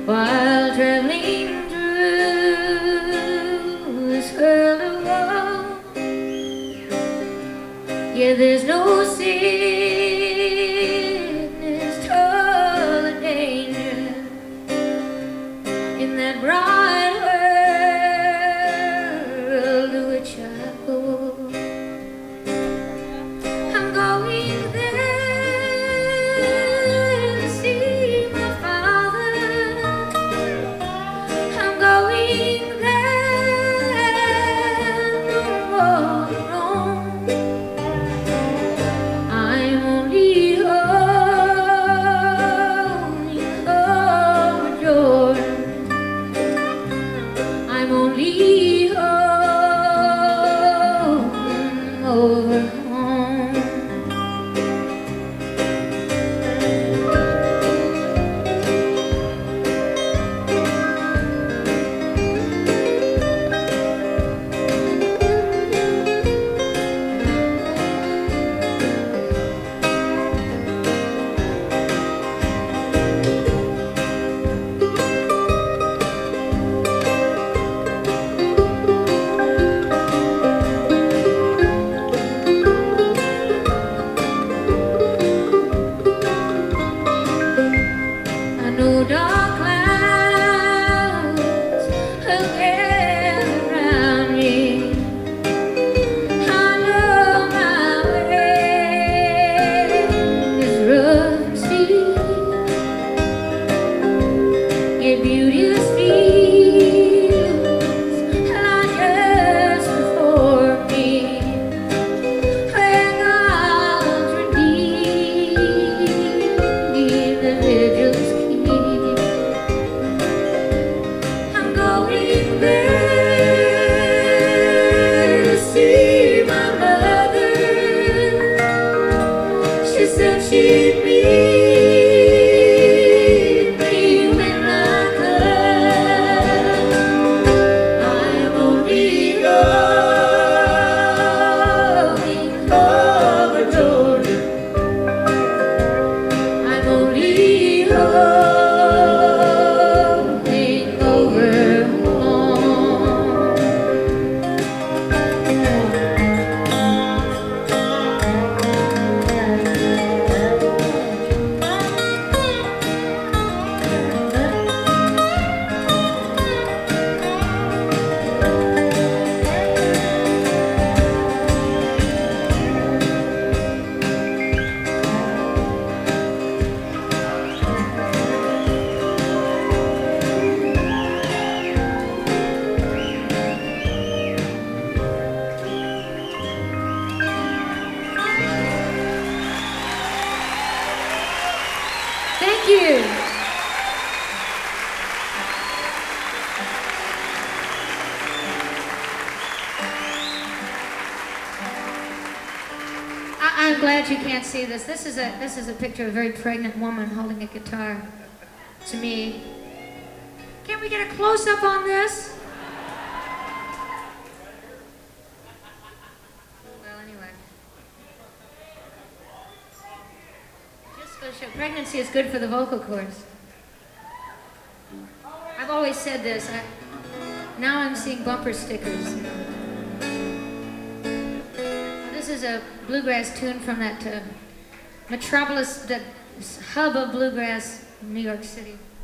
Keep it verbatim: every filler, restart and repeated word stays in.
while traveling through this world of woe. Yeah, there's no sickness, toil, or danger in that bright world to which I go. I'm going there to see my Father. I'm going there no more to roam. I'm only going over Jordan. I'm only home over home. I know dark clouds will gather around me. I know my way is rough and steep. Yet beauteous fields lie just before me, where God's redeemed the vigils keep. I'm going there to see my mother. She said she'd meet me when I come. I'm only going over Jordan. I'm only going over home. Thank you. I- I'm glad you can't see this. This is a this is a picture of a very pregnant woman holding a guitar to me. Can we get a close up on this? Well, anyway. Just goes to show pregnancy is good for the vocal cords. I've always said this. I, now I'm seeing bumper stickers. This is a bluegrass tune from that uh, metropolis, that hub of bluegrass, New York City.